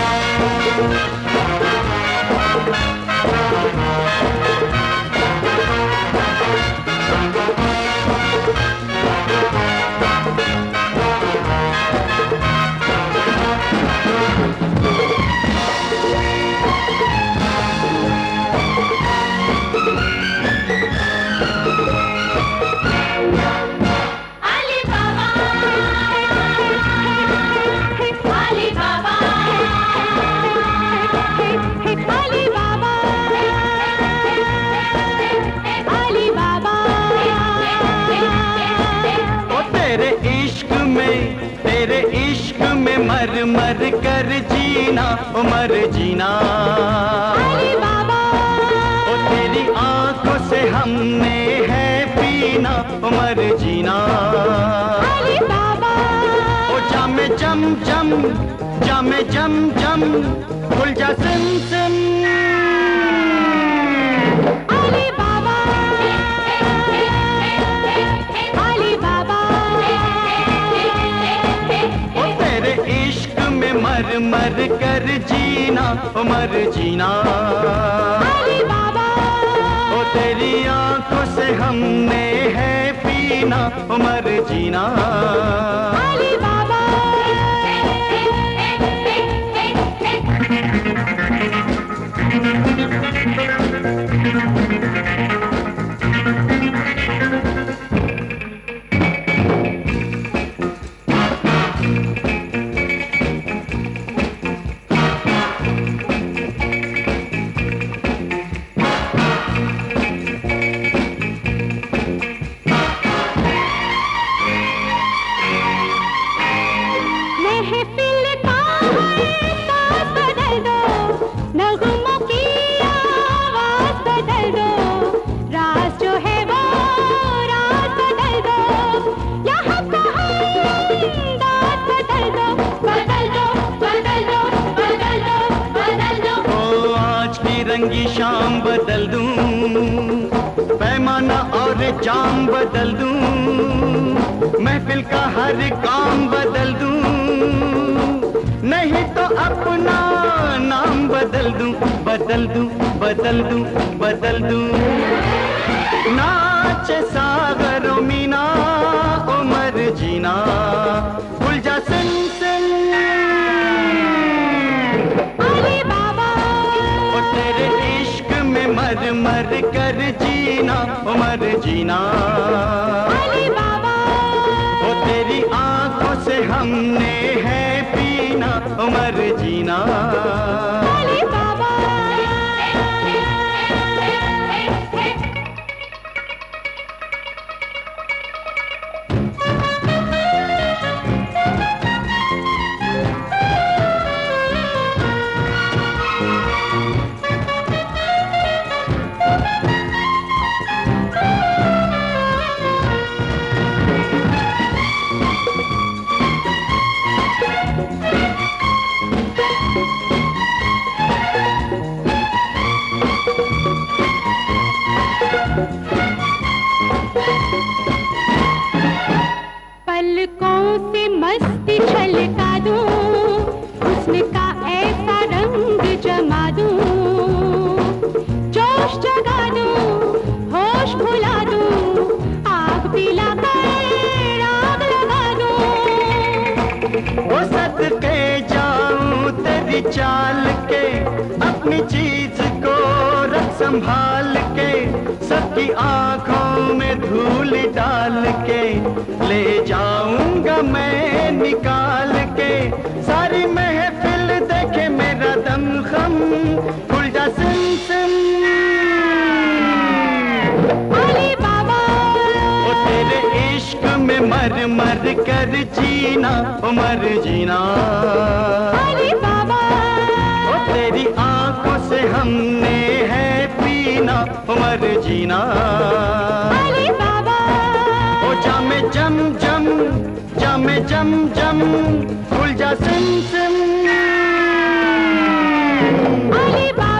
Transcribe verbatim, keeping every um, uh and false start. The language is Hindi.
मर मर कर जीना उमर जीना अली बाबा। ओ तेरी आंखों से हमने है पीना उमर जीना अली बाबा। ओ जामे जम जम जामे जम जम खुल जा सिम सिम अली बाबा अली बाबा। ओ तेरे इश्क में मर मर कर जीना उमर जीना अली बाबा। ओ तेरी आंखों से हमने है पीना उमर जीना अली बाबा। रंगी शाम बदल दूं पैमाना और जाम बदल दूं महफिल का हर काम बदल दूं नहीं तो अपना नाम बदल दूं बदल दूं बदल दूं बदल दूं नाचे सागरों मीना उमर जीना खुल जा सिन सिन अली बाबा। ओ तेरे इश्क में मर मर कर जीना उमर जीना अली बाबा। ओ तेरी आंखों से हमने है पीना उमर जीना अली बाबा। पलकों से मस्ती छलका दूं हुस्न का ऐसा रंग जमा दूं जोश जगा दूं होश भुला दूं आग पिला कर आग लगा दूं वो सदके जाऊं तेरी चाल के अपनी चीज को रख संभाल के सबकी आंखों में धूल डाल के ले जाऊंगा मैं निकाल के सारी महफिल देखे मेरा दम खम खुल जा सिम सिम अली बाबा। ओ तेरे इश्क में मर मर कर जीना उमर जीना अली बाबा। ओ तेरी आंखों से हमने है पीना उमर जीना अली बाबा। ओ जामे जम जम जामे जम जम खुल जा सिम सिम अली बाबा।